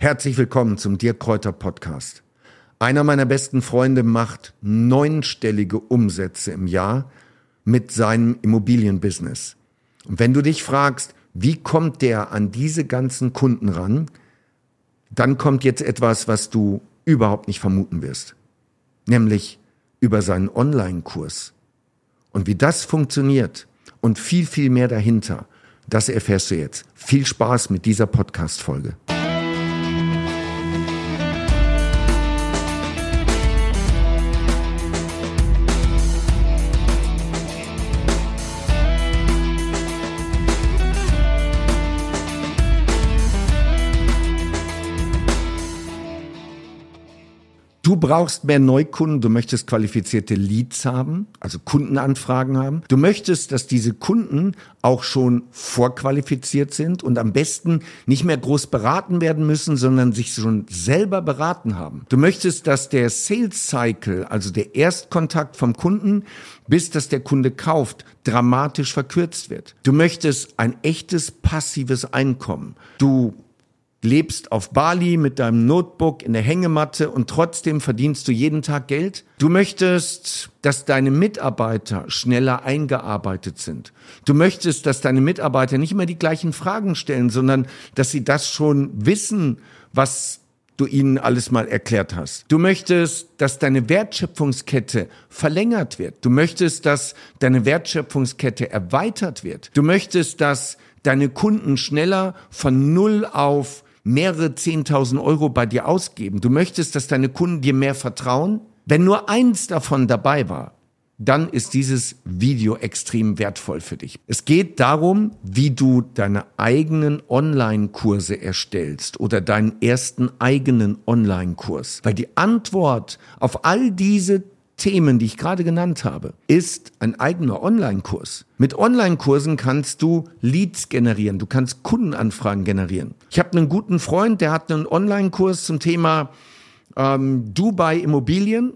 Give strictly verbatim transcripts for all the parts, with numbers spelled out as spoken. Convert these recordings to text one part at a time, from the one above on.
Herzlich willkommen zum Dirk Kräuter Podcast. Einer meiner besten Freunde macht neunstellige Umsätze im Jahr mit seinem Immobilienbusiness. Und wenn du dich fragst, wie kommt der an diese ganzen Kunden ran, dann kommt jetzt etwas, was du überhaupt nicht vermuten wirst. Nämlich über seinen Online-Kurs. Und wie das funktioniert und viel, viel mehr dahinter, das erfährst du jetzt. Viel Spaß mit dieser Podcast-Folge. Du brauchst mehr Neukunden, du möchtest qualifizierte Leads haben, also Kundenanfragen haben. Du möchtest, dass diese Kunden auch schon vorqualifiziert sind und am besten nicht mehr groß beraten werden müssen, sondern sich schon selber beraten haben. Du möchtest, dass der Sales Cycle, also der Erstkontakt vom Kunden, bis dass der Kunde kauft, dramatisch verkürzt wird. Du möchtest ein echtes passives Einkommen. Du lebst auf Bali mit deinem Notebook in der Hängematte und trotzdem verdienst du jeden Tag Geld. Du möchtest, dass deine Mitarbeiter schneller eingearbeitet sind. Du möchtest, dass deine Mitarbeiter nicht immer die gleichen Fragen stellen, sondern dass sie das schon wissen, was du ihnen alles mal erklärt hast. Du möchtest, dass deine Wertschöpfungskette verlängert wird. Du möchtest, dass deine Wertschöpfungskette erweitert wird. Du möchtest, dass deine Kunden schneller von null auf mehrere zehntausend Euro bei dir ausgeben. Du möchtest, dass deine Kunden dir mehr vertrauen. Wenn nur eins davon dabei war, dann ist dieses Video extrem wertvoll für dich. Es geht darum, wie du deine eigenen Online-Kurse erstellst oder deinen ersten eigenen Online-Kurs. Weil die Antwort auf all diese Themen, die ich gerade genannt habe, ist ein eigener Online-Kurs. Mit Online-Kursen kannst du Leads generieren, du kannst Kundenanfragen generieren. Ich habe einen guten Freund, der hat einen Online-Kurs zum Thema ähm, Dubai Immobilien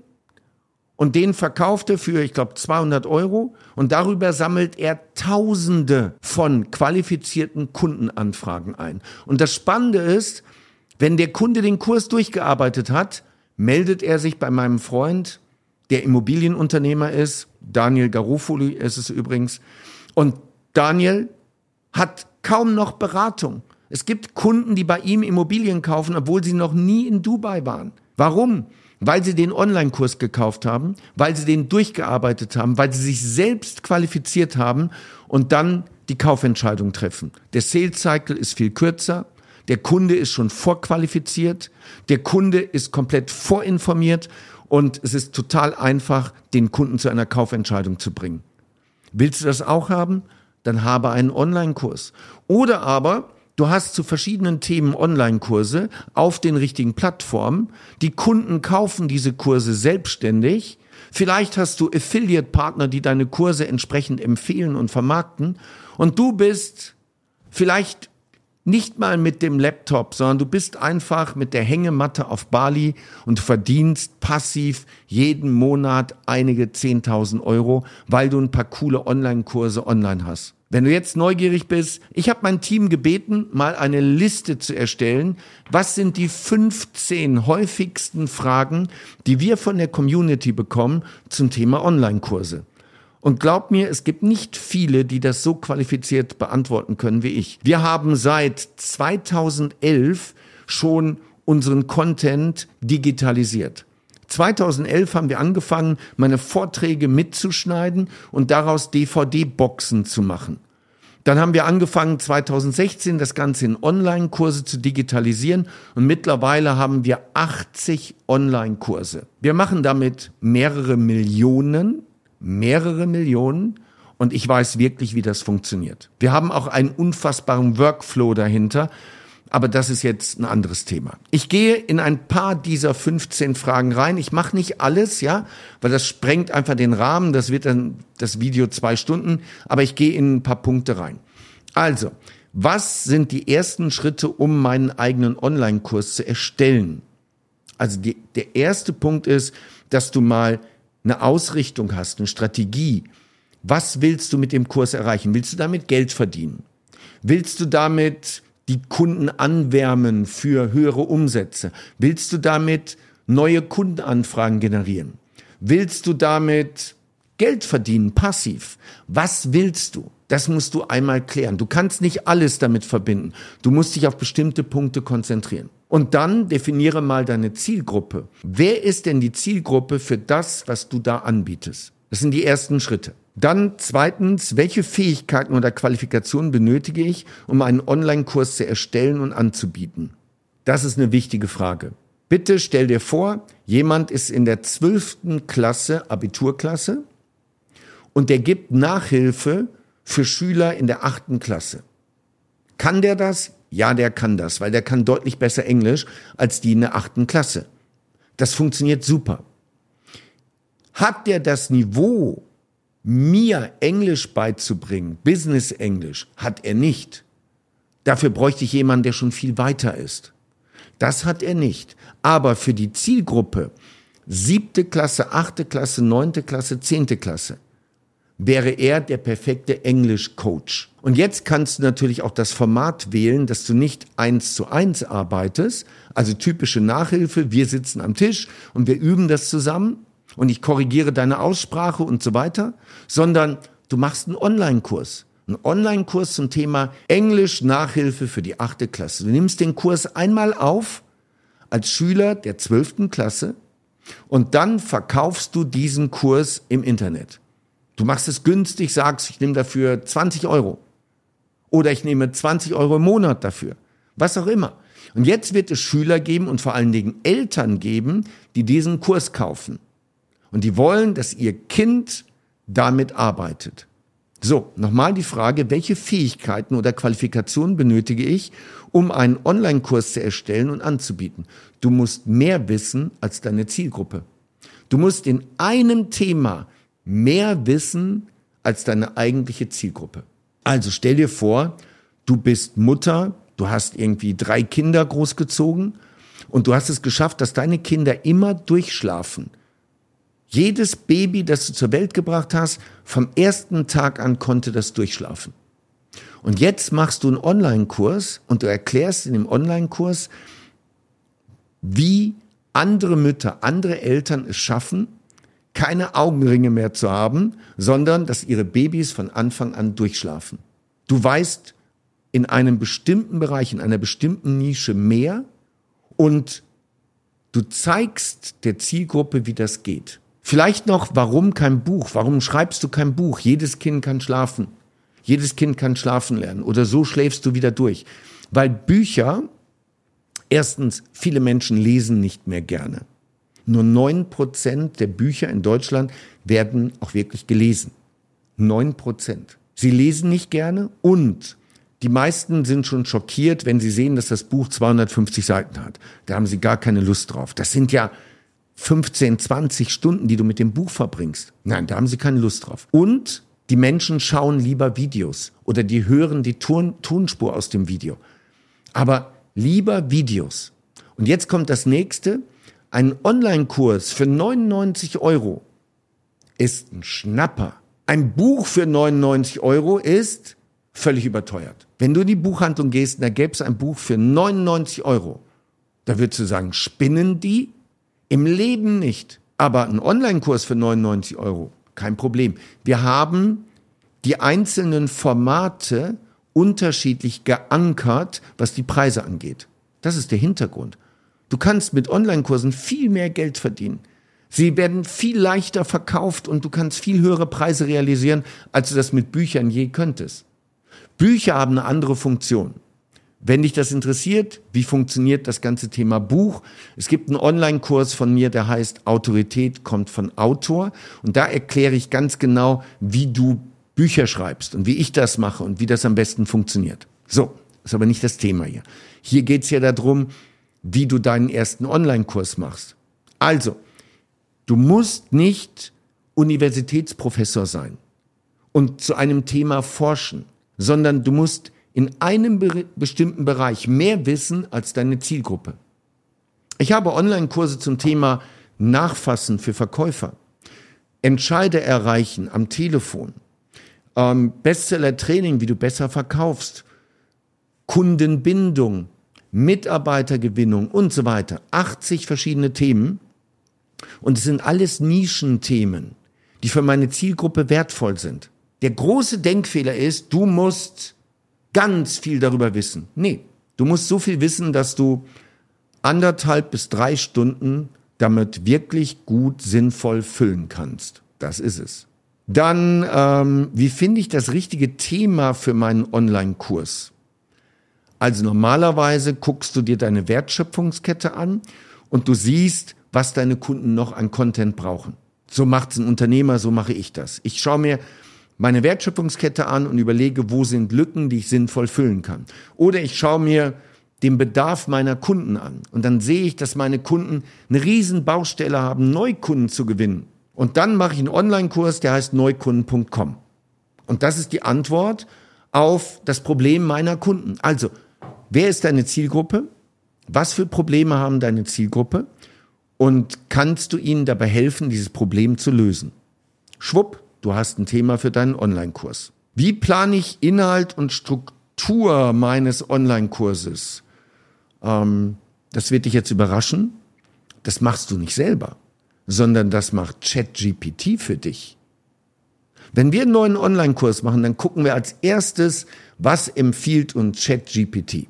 und den verkauft er für, ich glaube, zweihundert Euro und darüber sammelt er Tausende von qualifizierten Kundenanfragen ein. Und das Spannende ist, wenn der Kunde den Kurs durchgearbeitet hat, meldet er sich bei meinem Freund, der Immobilienunternehmer ist, Daniel Garofoli ist es übrigens. Und Daniel hat kaum noch Beratung. Es gibt Kunden, die bei ihm Immobilien kaufen, obwohl sie noch nie in Dubai waren. Warum? Weil sie den Online-Kurs gekauft haben, weil sie den durchgearbeitet haben, weil sie sich selbst qualifiziert haben und dann die Kaufentscheidung treffen. Der Sales-Cycle ist viel kürzer. Der Kunde ist schon vorqualifiziert. Der Kunde ist komplett vorinformiert. Und es ist total einfach, den Kunden zu einer Kaufentscheidung zu bringen. Willst du das auch haben? Dann habe einen Online-Kurs. Oder aber du hast zu verschiedenen Themen Online-Kurse auf den richtigen Plattformen. Die Kunden kaufen diese Kurse selbstständig. Vielleicht hast du Affiliate-Partner, die deine Kurse entsprechend empfehlen und vermarkten. Und du bist vielleicht nicht mal mit dem Laptop, sondern du bist einfach mit der Hängematte auf Bali und verdienst passiv jeden Monat einige zehntausend Euro, weil du ein paar coole Online-Kurse online hast. Wenn du jetzt neugierig bist, ich habe mein Team gebeten, mal eine Liste zu erstellen. Was sind die fünfzehn häufigsten Fragen, die wir von der Community bekommen zum Thema Online-Kurse? Und glaub mir, es gibt nicht viele, die das so qualifiziert beantworten können wie ich. Wir haben seit zweitausendelf schon unseren Content digitalisiert. zweitausendelf haben wir angefangen, meine Vorträge mitzuschneiden und daraus D V D-Boxen zu machen. Dann haben wir angefangen, zweitausendsechzehn das Ganze in Online-Kurse zu digitalisieren und mittlerweile haben wir achtzig Online-Kurse. Wir machen damit mehrere Millionen mehrere Millionen und ich weiß wirklich, wie das funktioniert. Wir haben auch einen unfassbaren Workflow dahinter, aber das ist jetzt ein anderes Thema. Ich gehe in ein paar dieser fünfzehn Fragen rein. Ich mache nicht alles, ja, weil das sprengt einfach den Rahmen. Das wird dann das Video zwei Stunden, aber ich gehe in ein paar Punkte rein. Also, was sind die ersten Schritte, um meinen eigenen Online-Kurs zu erstellen? Also die, der erste Punkt ist, dass du mal eine Ausrichtung hast, eine Strategie. Was willst du mit dem Kurs erreichen? Willst du damit Geld verdienen? Willst du damit die Kunden anwärmen für höhere Umsätze? Willst du damit neue Kundenanfragen generieren? Willst du damit Geld verdienen, passiv? Was willst du? Das musst du einmal klären. Du kannst nicht alles damit verbinden. Du musst dich auf bestimmte Punkte konzentrieren. Und dann definiere mal deine Zielgruppe. Wer ist denn die Zielgruppe für das, was du da anbietest? Das sind die ersten Schritte. Dann zweitens, welche Fähigkeiten oder Qualifikationen benötige ich, um einen Online-Kurs zu erstellen und anzubieten? Das ist eine wichtige Frage. Bitte stell dir vor, jemand ist in der zwölften Klasse, Abiturklasse, und der gibt Nachhilfe für Schüler in der achten Klasse. Kann der das? Ja, der kann das, weil der kann deutlich besser Englisch als die in der achten Klasse. Das funktioniert super. Hat der das Niveau, mir Englisch beizubringen, Business Englisch? Hat er nicht. Dafür bräuchte ich jemanden, der schon viel weiter ist. Das hat er nicht. Aber für die Zielgruppe siebte Klasse, achte Klasse, neunte Klasse, zehnte Klasse wäre er der perfekte Englisch-Coach. Und jetzt kannst du natürlich auch das Format wählen, dass du nicht eins zu eins arbeitest, also typische Nachhilfe, wir sitzen am Tisch und wir üben das zusammen und ich korrigiere deine Aussprache und so weiter, sondern du machst einen Online-Kurs. Einen Online-Kurs zum Thema Englisch-Nachhilfe für die achte Klasse. Du nimmst den Kurs einmal auf als Schüler der zwölften Klasse und dann verkaufst du diesen Kurs im Internet. Du machst es günstig, sagst, ich nehme dafür zwanzig Euro. Oder ich nehme zwanzig Euro im Monat dafür. Was auch immer. Und jetzt wird es Schüler geben und vor allen Dingen Eltern geben, die diesen Kurs kaufen. Und die wollen, dass ihr Kind damit arbeitet. So, nochmal die Frage, welche Fähigkeiten oder Qualifikationen benötige ich, um einen Online-Kurs zu erstellen und anzubieten? Du musst mehr wissen als deine Zielgruppe. Du musst in einem Thema mehr wissen als deine eigentliche Zielgruppe. Also stell dir vor, du bist Mutter, du hast irgendwie drei Kinder großgezogen und du hast es geschafft, dass deine Kinder immer durchschlafen. Jedes Baby, das du zur Welt gebracht hast, vom ersten Tag an konnte das durchschlafen. Und jetzt machst du einen Online-Kurs und du erklärst in dem Online-Kurs, wie andere Mütter, andere Eltern es schaffen, keine Augenringe mehr zu haben, sondern dass ihre Babys von Anfang an durchschlafen. Du weißt in einem bestimmten Bereich, in einer bestimmten Nische mehr und du zeigst der Zielgruppe, wie das geht. Vielleicht noch, warum kein Buch? Warum schreibst du kein Buch? Jedes Kind kann schlafen. Jedes Kind kann schlafen lernen. Oder so schläfst du wieder durch. Weil Bücher, erstens, viele Menschen lesen nicht mehr gerne. Nur neun Prozent der Bücher in Deutschland werden auch wirklich gelesen. neun Prozent. Sie lesen nicht gerne und die meisten sind schon schockiert, wenn sie sehen, dass das Buch zweihundertfünfzig Seiten hat. Da haben sie gar keine Lust drauf. Das sind ja fünfzehn, zwanzig Stunden, die du mit dem Buch verbringst. Nein, da haben sie keine Lust drauf. Und die Menschen schauen lieber Videos oder die hören die Ton- Tonspur aus dem Video. Aber lieber Videos. Und jetzt kommt das nächste. Ein Online-Kurs für neunundneunzig Euro ist ein Schnapper. Ein Buch für neunundneunzig Euro ist völlig überteuert. Wenn du in die Buchhandlung gehst, da gäbe es ein Buch für neunundneunzig Euro. Da würdest du sagen, spinnen die? Im Leben nicht. Aber ein Online-Kurs für neunundneunzig Euro, kein Problem. Wir haben die einzelnen Formate unterschiedlich geankert, was die Preise angeht. Das ist der Hintergrund. Du kannst mit Online-Kursen viel mehr Geld verdienen. Sie werden viel leichter verkauft und du kannst viel höhere Preise realisieren, als du das mit Büchern je könntest. Bücher haben eine andere Funktion. Wenn dich das interessiert, wie funktioniert das ganze Thema Buch? Es gibt einen Online-Kurs von mir, der heißt Autorität kommt von Autor. Und da erkläre ich ganz genau, wie du Bücher schreibst und wie ich das mache und wie das am besten funktioniert. So, ist aber nicht das Thema hier. Hier geht es ja darum, wie du deinen ersten Online-Kurs machst. Also, du musst nicht Universitätsprofessor sein und zu einem Thema forschen, sondern du musst in einem be- bestimmten Bereich mehr wissen als deine Zielgruppe. Ich habe Online-Kurse zum Thema Nachfassen für Verkäufer, Entscheider erreichen am Telefon, ähm, Bestseller-Training, wie du besser verkaufst, Kundenbindung, Mitarbeitergewinnung und so weiter. achtzig verschiedene Themen. Und es sind alles Nischenthemen, die für meine Zielgruppe wertvoll sind. Der große Denkfehler ist, du musst ganz viel darüber wissen. Nee, du musst so viel wissen, dass du anderthalb bis drei Stunden damit wirklich gut sinnvoll füllen kannst. Das ist es. Dann, ähm, wie finde ich das richtige Thema für meinen Online-Kurs? Also normalerweise guckst du dir deine Wertschöpfungskette an und du siehst, was deine Kunden noch an Content brauchen. So macht's ein Unternehmer, so mache ich das. Ich schaue mir meine Wertschöpfungskette an und überlege, wo sind Lücken, die ich sinnvoll füllen kann. Oder ich schaue mir den Bedarf meiner Kunden an und dann sehe ich, dass meine Kunden eine riesen Baustelle haben, Neukunden zu gewinnen. Und dann mache ich einen Online-Kurs, der heißt neukunden punkt com. Und das ist die Antwort auf das Problem meiner Kunden. Also, wer ist deine Zielgruppe? Was für Probleme haben deine Zielgruppe? Und kannst du ihnen dabei helfen, dieses Problem zu lösen? Schwupp, du hast ein Thema für deinen Online-Kurs. Wie plane ich Inhalt und Struktur meines Online-Kurses? Ähm, das wird dich jetzt überraschen. Das machst du nicht selber, sondern das macht ChatGPT für dich. Wenn wir einen neuen Online-Kurs machen, dann gucken wir als erstes, was empfiehlt uns ChatGPT.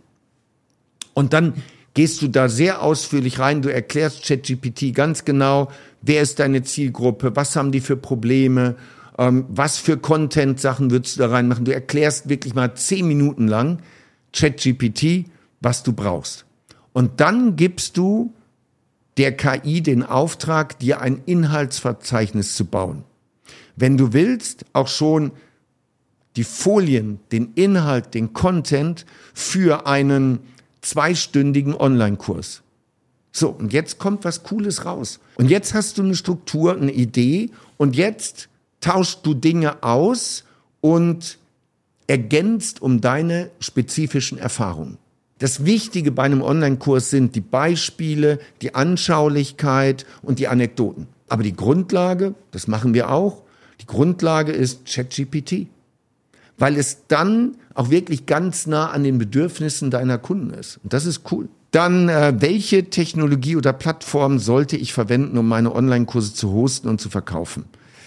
Und dann gehst du da sehr ausführlich rein, du erklärst ChatGPT ganz genau, wer ist deine Zielgruppe, was haben die für Probleme, ähm, was für Content-Sachen würdest du da reinmachen. Du erklärst wirklich mal zehn Minuten lang ChatGPT, was du brauchst. Und dann gibst du der K I den Auftrag, dir ein Inhaltsverzeichnis zu bauen. Wenn du willst, auch schon die Folien, den Inhalt, den Content für einen zweistündigen Online-Kurs. So, und jetzt kommt was Cooles raus. Und jetzt hast du eine Struktur, eine Idee und jetzt tauschst du Dinge aus und ergänzt um deine spezifischen Erfahrungen. Das Wichtige bei einem Online-Kurs sind die Beispiele, die Anschaulichkeit und die Anekdoten. Aber die Grundlage, das machen wir auch, die Grundlage ist ChatGPT, weil es dann auch wirklich ganz nah an den Bedürfnissen deiner Kunden ist. Und das ist cool. Dann, äh, welche Technologie oder Plattform sollte ich verwenden, um meine Online-Kurse zu hosten und zu verkaufen?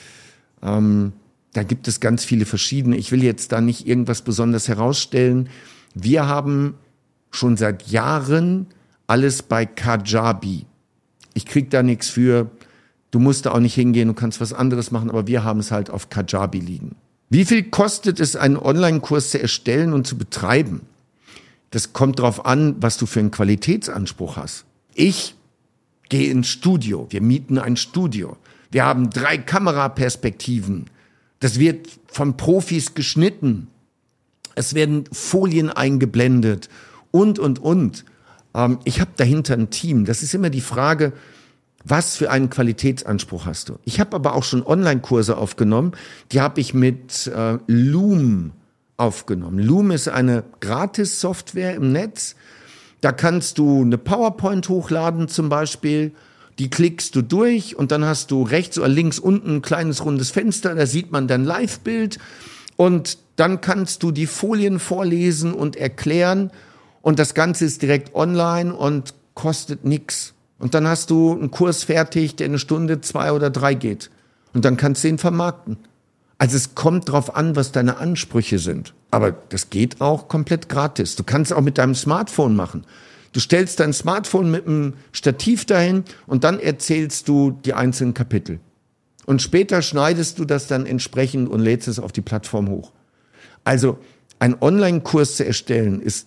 Ähm, da gibt es ganz viele verschiedene. Ich will jetzt da nicht irgendwas besonders herausstellen. Wir haben schon seit Jahren alles bei Kajabi. Ich krieg da nichts für. Du musst da auch nicht hingehen, du kannst was anderes machen, aber wir haben es halt auf Kajabi liegen. Wie viel kostet es, einen Online-Kurs zu erstellen und zu betreiben? Das kommt darauf an, was du für einen Qualitätsanspruch hast. Ich gehe ins Studio, wir mieten ein Studio. Wir haben drei Kameraperspektiven. Das wird von Profis geschnitten. Es werden Folien eingeblendet und, und, und. Ich habe dahinter ein Team. Das ist immer die Frage, was für einen Qualitätsanspruch hast du? Ich habe aber auch schon Online-Kurse aufgenommen, die habe ich mit äh, Loom aufgenommen. Loom ist eine Gratis-Software im Netz. Da kannst du eine PowerPoint hochladen zum Beispiel, die klickst du durch und dann hast du rechts oder links unten ein kleines rundes Fenster, da sieht man dein Live-Bild und dann kannst du die Folien vorlesen und erklären und das Ganze ist direkt online und kostet nichts. Und dann hast du einen Kurs fertig, der eine Stunde, zwei oder drei geht. Und dann kannst du ihn vermarkten. Also es kommt drauf an, was deine Ansprüche sind. Aber das geht auch komplett gratis. Du kannst es auch mit deinem Smartphone machen. Du stellst dein Smartphone mit einem Stativ dahin und dann erzählst du die einzelnen Kapitel. Und später schneidest du das dann entsprechend und lädst es auf die Plattform hoch. Also ein Online-Kurs zu erstellen ist,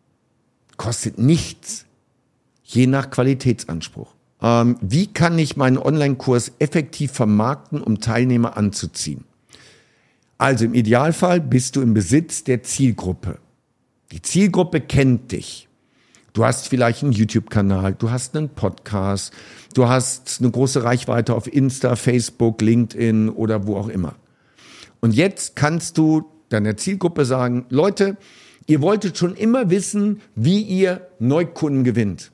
kostet nichts. Je nach Qualitätsanspruch. Ähm, wie kann ich meinen Online-Kurs effektiv vermarkten, um Teilnehmer anzuziehen? Also im Idealfall bist du im Besitz der Zielgruppe. Die Zielgruppe kennt dich. Du hast vielleicht einen YouTube-Kanal, du hast einen Podcast, du hast eine große Reichweite auf Insta, Facebook, LinkedIn oder wo auch immer. Und jetzt kannst du deiner Zielgruppe sagen, Leute, ihr wolltet schon immer wissen, wie ihr Neukunden gewinnt.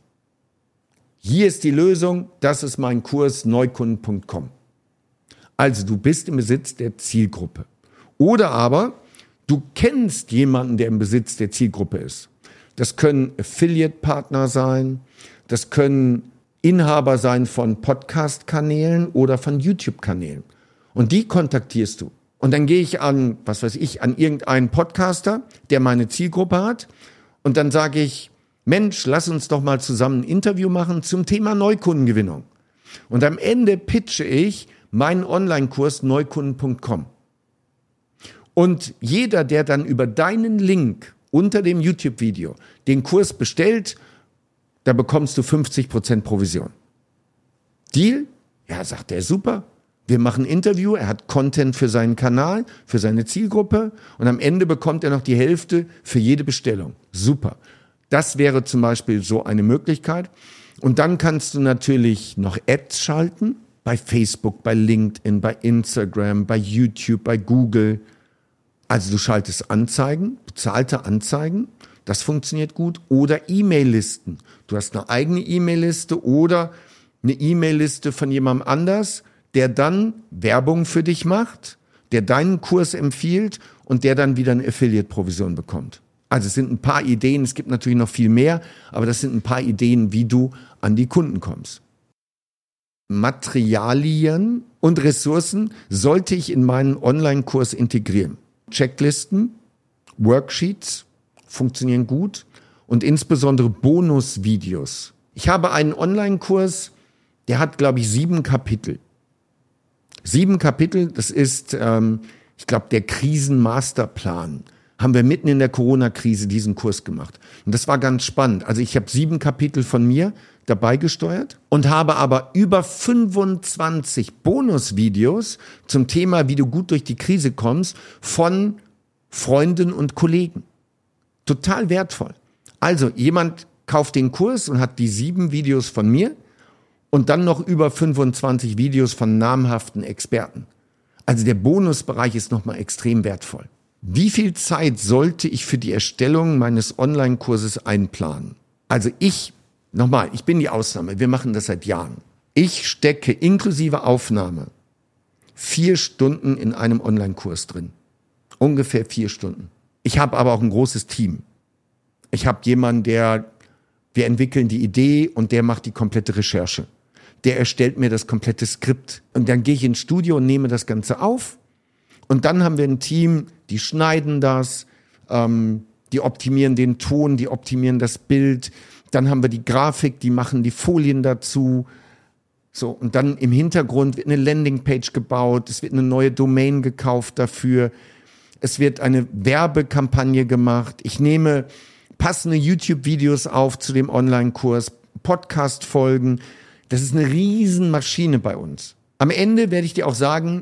Hier ist die Lösung, das ist mein Kurs neukunden punkt com. Also du bist im Besitz der Zielgruppe. Oder aber du kennst jemanden, der im Besitz der Zielgruppe ist. das können Affiliate-Partner sein, das können Inhaber sein von Podcast-Kanälen oder von YouTube-Kanälen. Und die kontaktierst du. Und dann gehe ich an, was weiß ich, an irgendeinen Podcaster, der meine Zielgruppe hat. Und dann sage ich, Mensch, lass uns doch mal zusammen ein Interview machen zum Thema Neukundengewinnung. Und am Ende pitche ich meinen Online-Kurs neukunden punkt com. Und jeder, der dann über deinen Link unter dem YouTube-Video den Kurs bestellt, da bekommst du fünfzig Prozent Provision. Deal? Ja, sagt er, super. Wir machen ein Interview, er hat Content für seinen Kanal, für seine Zielgruppe und am Ende bekommt er noch die Hälfte für jede Bestellung. Super. Das wäre zum Beispiel so eine Möglichkeit. Und dann kannst du natürlich noch Ads schalten, bei Facebook, bei LinkedIn, bei Instagram, bei YouTube, bei Google. Also du schaltest Anzeigen, bezahlte Anzeigen, das funktioniert gut. Oder E-Mail-Listen. Du hast eine eigene E-Mail-Liste oder eine E-Mail-Liste von jemandem anders, der dann Werbung für dich macht, der deinen Kurs empfiehlt und der dann wieder eine Affiliate-Provision bekommt. Also es sind ein paar Ideen, es gibt natürlich noch viel mehr, aber das sind ein paar Ideen, wie du an die Kunden kommst. Materialien und Ressourcen sollte ich in meinen Online-Kurs integrieren. Checklisten, Worksheets funktionieren gut und insbesondere Bonusvideos. Ich habe einen Online-Kurs, der hat, glaube ich, sieben Kapitel. Sieben Kapitel, das ist, ähm, ich glaube, der Krisenmasterplan. Haben wir mitten in der Corona-Krise diesen Kurs gemacht. Und das war ganz spannend. Also ich habe sieben Kapitel von mir dabei gesteuert und habe aber über fünfundzwanzig Bonusvideos zum Thema, wie du gut durch die Krise kommst, von Freunden und Kollegen. Total wertvoll. Also jemand kauft den Kurs und hat die sieben Videos von mir und dann noch über fünfundzwanzig Videos von namhaften Experten. Also der Bonusbereich ist nochmal extrem wertvoll. Wie viel Zeit sollte ich für die Erstellung meines Online-Kurses einplanen? Also ich, nochmal, ich bin die Ausnahme, wir machen das seit Jahren. Ich stecke inklusive Aufnahme vier Stunden in einem Online-Kurs drin. Ungefähr vier Stunden. Ich habe aber auch ein großes Team. Ich habe jemanden, der, wir entwickeln die Idee und der macht die komplette Recherche. Der erstellt mir das komplette Skript. Und dann gehe ich ins Studio und nehme das Ganze auf. Und dann haben wir ein Team, die schneiden das, ähm, die optimieren den Ton, die optimieren das Bild. Dann haben wir die Grafik, die machen die Folien dazu. So, und dann im Hintergrund wird eine Landingpage gebaut, es wird eine neue Domain gekauft dafür. Es wird eine Werbekampagne gemacht. Ich nehme passende YouTube-Videos auf zu dem Online-Kurs, Podcast-Folgen. Das ist eine Riesenmaschine bei uns. Am Ende werde ich dir auch sagen,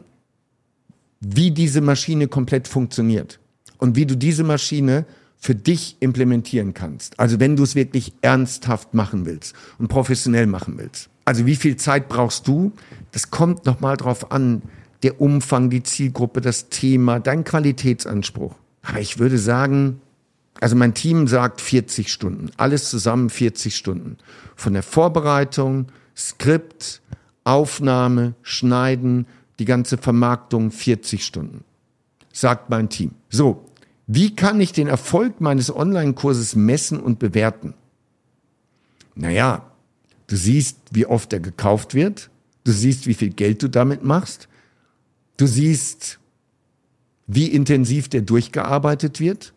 wie diese Maschine komplett funktioniert und wie du diese Maschine für dich implementieren kannst. Also wenn du es wirklich ernsthaft machen willst und professionell machen willst. Also wie viel Zeit brauchst du? Das kommt nochmal drauf an. Der Umfang, die Zielgruppe, das Thema, dein Qualitätsanspruch. Aber ich würde sagen, also mein Team sagt vierzig Stunden. Alles zusammen vierzig Stunden. Von der Vorbereitung, Skript, Aufnahme, Schneiden, die ganze Vermarktung vierzig Stunden, sagt mein Team. So, wie kann ich den Erfolg meines Online-Kurses messen und bewerten? Naja, du siehst, wie oft er gekauft wird, du siehst, wie viel Geld du damit machst, du siehst, wie intensiv der durchgearbeitet wird.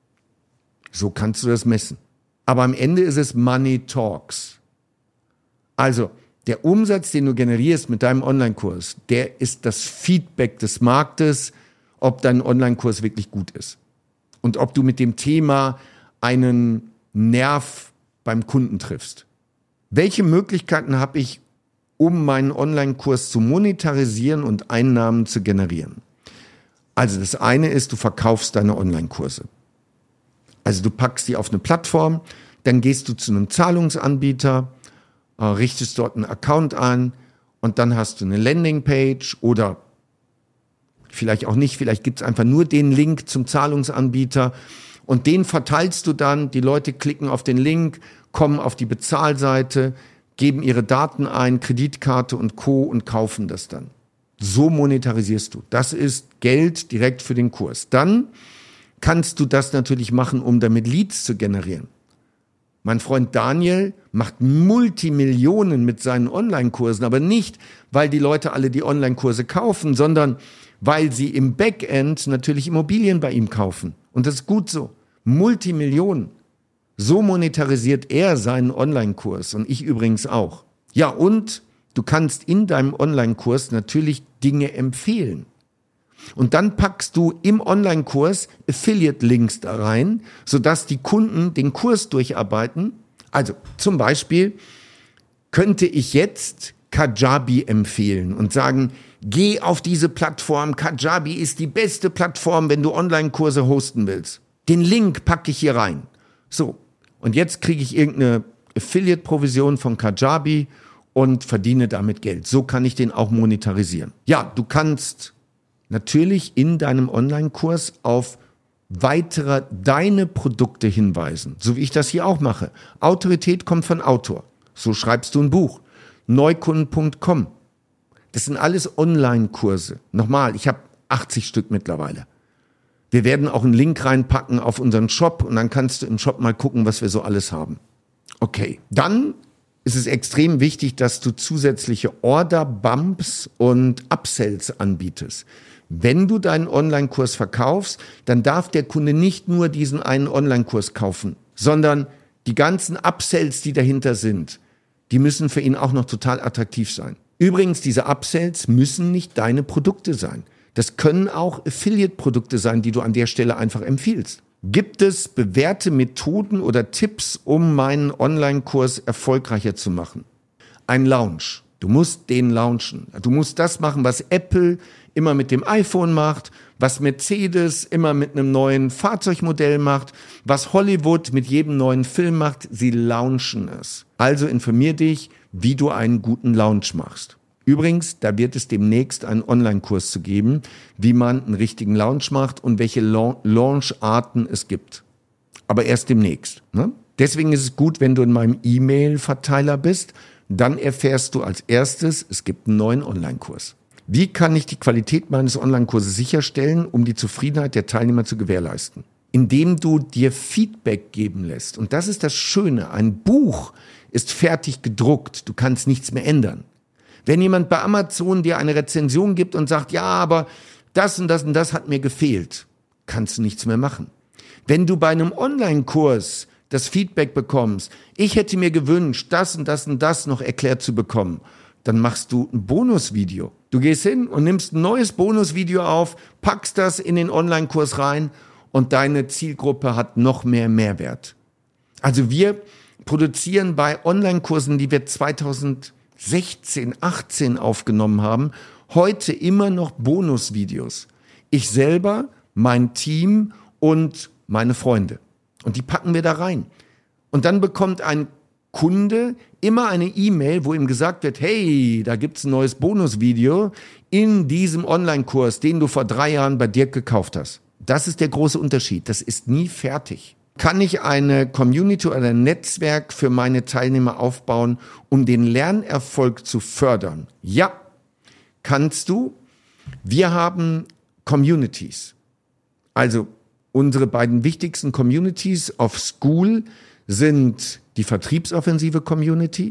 So kannst du das messen. Aber am Ende ist es Money Talks. Also, der Umsatz, den du generierst mit deinem Online-Kurs, der ist das Feedback des Marktes, ob dein Online-Kurs wirklich gut ist. Und ob du mit dem Thema einen Nerv beim Kunden triffst. Welche Möglichkeiten habe ich, um meinen Online-Kurs zu monetarisieren und Einnahmen zu generieren? Also das eine ist, du verkaufst deine Online-Kurse. Also du packst sie auf eine Plattform, dann gehst du zu einem Zahlungsanbieter, richtest dort einen Account ein und dann hast du eine Landingpage oder vielleicht auch nicht, vielleicht gibt's einfach nur den Link zum Zahlungsanbieter und den verteilst du dann, die Leute klicken auf den Link, kommen auf die Bezahlseite, geben ihre Daten ein, Kreditkarte und Co. und kaufen das dann. So monetarisierst du. Das ist Geld direkt für den Kurs. Dann kannst du das natürlich machen, um damit Leads zu generieren. Mein Freund Daniel macht Multimillionen mit seinen Online-Kursen, aber nicht, weil die Leute alle die Online-Kurse kaufen, sondern weil sie im Backend natürlich Immobilien bei ihm kaufen. Und das ist gut so. Multimillionen. So monetarisiert er seinen Online-Kurs und ich übrigens auch. Ja, und du kannst in deinem Online-Kurs natürlich Dinge empfehlen. Und dann packst du im Online-Kurs Affiliate-Links da rein, sodass die Kunden den Kurs durcharbeiten. Also zum Beispiel könnte ich jetzt Kajabi empfehlen und sagen, geh auf diese Plattform, Kajabi ist die beste Plattform, wenn du Online-Kurse hosten willst. Den Link packe ich hier rein. So, und jetzt kriege ich irgendeine Affiliate-Provision von Kajabi und verdiene damit Geld. So kann ich den auch monetarisieren. Ja, du kannst natürlich in deinem Online-Kurs auf weitere deine Produkte hinweisen, so wie ich das hier auch mache. Autorität kommt von Autor. So schreibst du ein Buch. Neukunden Punkt com. Das sind alles Online-Kurse. Nochmal, ich habe achtzig Stück mittlerweile. Wir werden auch einen Link reinpacken auf unseren Shop und dann kannst du im Shop mal gucken, was wir so alles haben. Okay, dann ist es extrem wichtig, dass du zusätzliche Order-Bumps und Upsells anbietest. Wenn du deinen Online-Kurs verkaufst, dann darf der Kunde nicht nur diesen einen Online-Kurs kaufen, sondern die ganzen Upsells, die dahinter sind, die müssen für ihn auch noch total attraktiv sein. Übrigens, diese Upsells müssen nicht deine Produkte sein. Das können auch Affiliate-Produkte sein, die du an der Stelle einfach empfiehlst. Gibt es bewährte Methoden oder Tipps, um meinen Online-Kurs erfolgreicher zu machen? Ein Launch. Du musst den launchen. Du musst das machen, was Apple immer mit dem iPhone macht, was Mercedes immer mit einem neuen Fahrzeugmodell macht, was Hollywood mit jedem neuen Film macht. Sie launchen es. Also informier dich, wie du einen guten Launch machst. Übrigens, da wird es demnächst einen Online-Kurs zu geben, wie man einen richtigen Launch macht und welche Launch-Arten es gibt. Aber erst demnächst. Ne? Deswegen ist es gut, wenn du in meinem E-Mail-Verteiler bist. Dann erfährst du als erstes, es gibt einen neuen Online-Kurs. Wie kann ich die Qualität meines Online-Kurses sicherstellen, um die Zufriedenheit der Teilnehmer zu gewährleisten? Indem du dir Feedback geben lässt. Und das ist das Schöne. Ein Buch ist fertig gedruckt. Du kannst nichts mehr ändern. Wenn jemand bei Amazon dir eine Rezension gibt und sagt, ja, aber das und das und das hat mir gefehlt, kannst du nichts mehr machen. Wenn du bei einem Online-Kurs das Feedback bekommst, ich hätte mir gewünscht, das und das und das noch erklärt zu bekommen, dann machst du ein Bonusvideo. Du gehst hin und nimmst ein neues Bonusvideo auf, packst das in den Online-Kurs rein und deine Zielgruppe hat noch mehr Mehrwert. Also wir produzieren bei Online-Kursen, die wir zweitausendsechzehn, achtzehn aufgenommen haben, heute immer noch Bonusvideos. Ich selber, mein Team und meine Freunde. Und die packen wir da rein. Und dann bekommt ein Kunde immer eine E-Mail, wo ihm gesagt wird, hey, da gibt's ein neues Bonusvideo in diesem Online-Kurs, den du vor drei Jahren bei Dirk gekauft hast. Das ist der große Unterschied. Das ist nie fertig. Kann ich eine Community oder ein Netzwerk für meine Teilnehmer aufbauen, um den Lernerfolg zu fördern? Ja, kannst du. Wir haben Communities. Also unsere beiden wichtigsten Communities auf School sind die Vertriebsoffensive Community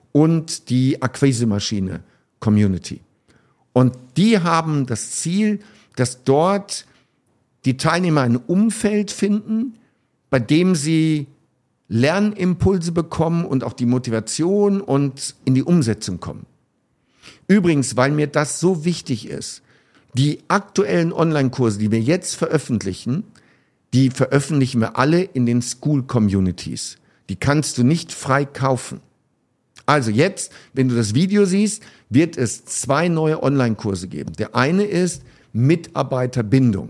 und die Akquisemaschine Community. Und die haben das Ziel, dass dort die Teilnehmer ein Umfeld finden, bei dem sie Lernimpulse bekommen und auch die Motivation und in die Umsetzung kommen. Übrigens, weil mir das so wichtig ist, die aktuellen Online-Kurse, die wir jetzt veröffentlichen, die veröffentlichen wir alle in den School-Communities. Die kannst du nicht frei kaufen. Also jetzt, wenn du das Video siehst, wird es zwei neue Online-Kurse geben. Der eine ist Mitarbeiterbindung.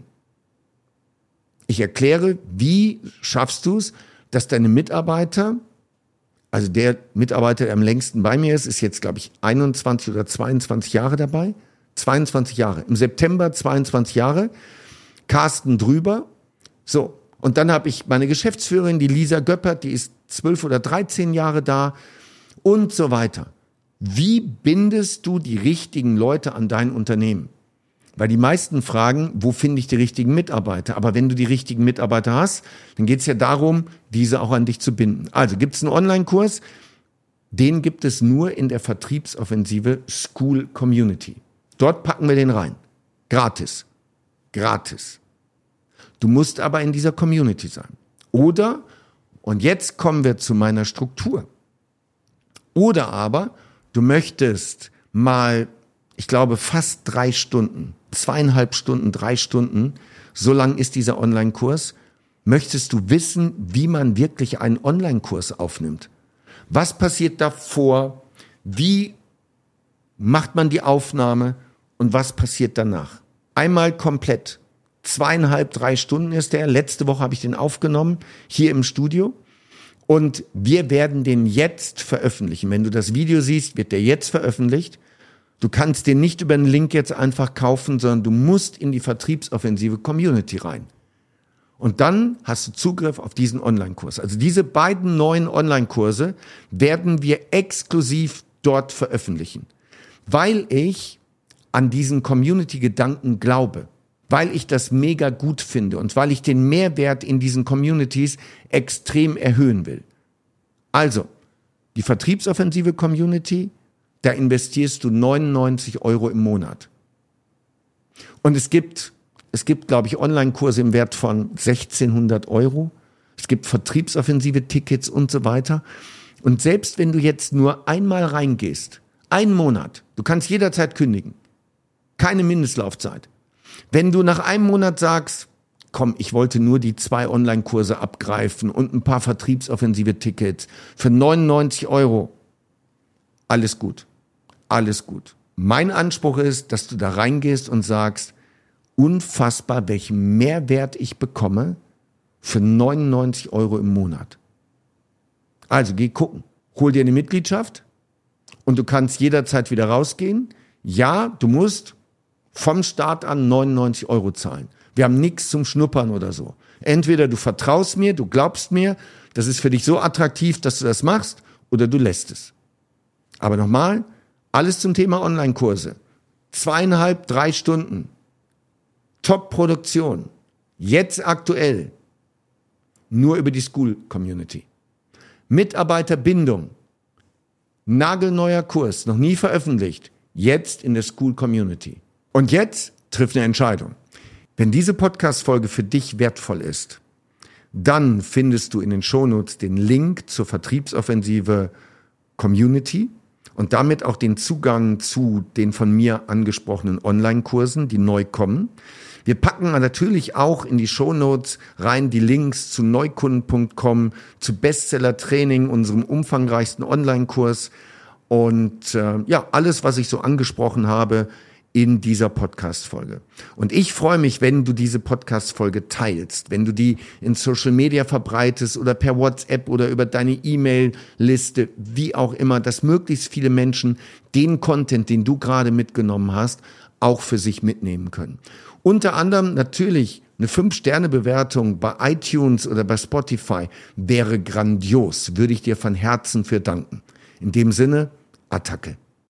Ich erkläre, wie schaffst du es, dass deine Mitarbeiter, also der Mitarbeiter, der am längsten bei mir ist, ist jetzt, glaube ich, einundzwanzig oder zweiundzwanzig Jahre dabei. zweiundzwanzig Jahre. Im September zweiundzwanzig Jahre. Carsten Drüber. So. Und dann habe ich meine Geschäftsführerin, die Lisa Göppert, die ist zwölf oder dreizehn Jahre da und so weiter. Wie bindest du die richtigen Leute an dein Unternehmen? Weil die meisten fragen, wo finde ich die richtigen Mitarbeiter? Aber wenn du die richtigen Mitarbeiter hast, dann geht es ja darum, diese auch an dich zu binden. Also gibt es einen Online-Kurs, den gibt es nur in der Vertriebsoffensive School Community. Dort packen wir den rein. Gratis. Gratis. Du musst aber in dieser Community sein. Oder, und jetzt kommen wir zu meiner Struktur. Oder aber, du möchtest mal, ich glaube, fast drei Stunden, zweieinhalb Stunden, drei Stunden, so lang ist dieser Online-Kurs, möchtest du wissen, wie man wirklich einen Online-Kurs aufnimmt. Was passiert davor? Wie macht man die Aufnahme? Und was passiert danach? Einmal komplett. Zweieinhalb, drei Stunden ist der. Letzte Woche habe ich den aufgenommen, hier im Studio. Und wir werden den jetzt veröffentlichen. Wenn du das Video siehst, wird der jetzt veröffentlicht. Du kannst den nicht über einen Link jetzt einfach kaufen, sondern du musst in die Vertriebsoffensive Community rein. Und dann hast du Zugriff auf diesen Online-Kurs. Also diese beiden neuen Online-Kurse werden wir exklusiv dort veröffentlichen. Weil ich an diesen Community-Gedanken glaube. Weil ich das mega gut finde und weil ich den Mehrwert in diesen Communities extrem erhöhen will. Also, die Vertriebsoffensive Community, da investierst du neunundneunzig Euro im Monat. Und es gibt, es gibt, glaube ich, Online-Kurse im Wert von sechzehnhundert Euro. Es gibt Vertriebsoffensive Tickets und so weiter. Und selbst wenn du jetzt nur einmal reingehst, einen Monat, du kannst jederzeit kündigen, keine Mindestlaufzeit. Wenn du nach einem Monat sagst, komm, ich wollte nur die zwei Online-Kurse abgreifen und ein paar vertriebsoffensive Tickets für neunundneunzig Euro, alles gut, alles gut. Mein Anspruch ist, dass du da reingehst und sagst, unfassbar, welchen Mehrwert ich bekomme für neunundneunzig Euro im Monat. Also geh gucken, hol dir eine Mitgliedschaft und du kannst jederzeit wieder rausgehen. Ja, du musst vom Start an neunundneunzig Euro zahlen. Wir haben nichts zum Schnuppern oder so. Entweder du vertraust mir, du glaubst mir, das ist für dich so attraktiv, dass du das machst, oder du lässt es. Aber nochmal, alles zum Thema Online-Kurse. Zweieinhalb, drei Stunden. Top-Produktion. Jetzt aktuell. Nur über die School-Community. Mitarbeiterbindung. Nagelneuer Kurs, noch nie veröffentlicht. Jetzt in der School-Community. Und jetzt triff eine Entscheidung. Wenn diese Podcast-Folge für dich wertvoll ist, dann findest du in den Shownotes den Link zur Vertriebsoffensive Community und damit auch den Zugang zu den von mir angesprochenen Online-Kursen, die neu kommen. Wir packen natürlich auch in die Shownotes rein die Links zu neukunden punkt com, zu Bestseller Training, unserem umfangreichsten Online-Kurs und äh, ja, alles, was ich so angesprochen habe, in dieser Podcast-Folge. Und ich freue mich, wenn du diese Podcast-Folge teilst, wenn du die in Social Media verbreitest oder per WhatsApp oder über deine E-Mail-Liste, wie auch immer, dass möglichst viele Menschen den Content, den du gerade mitgenommen hast, auch für sich mitnehmen können. Unter anderem natürlich eine fünf Sterne Bewertung bei iTunes oder bei Spotify wäre grandios, würde ich dir von Herzen für danken. In dem Sinne, Attacke.